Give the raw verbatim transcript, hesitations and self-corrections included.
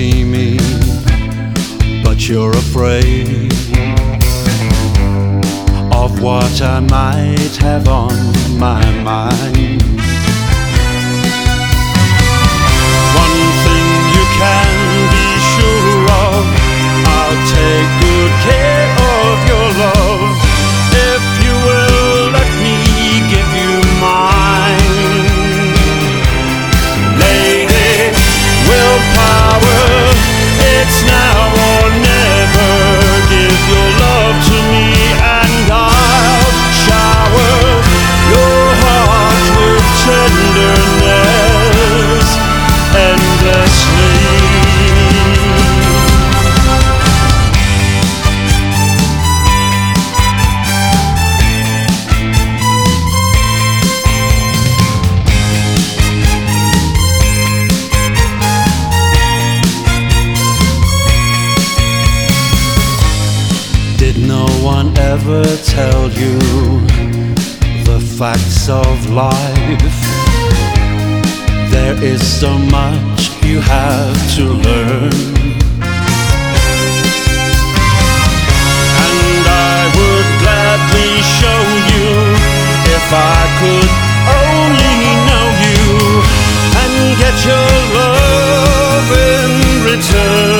see me, but you're afraid of what I might have on my mind. One thing you can be sure of, I'll take good care of your love, if you will let me give you mine. Lady, willpower, it's now or never. Give your love to me and I'll shower your heart with tenderness endlessly. Did no one ever tell you the facts of life? There is so much you have to learn, and I would gladly show you if I could only know you and get your love in return.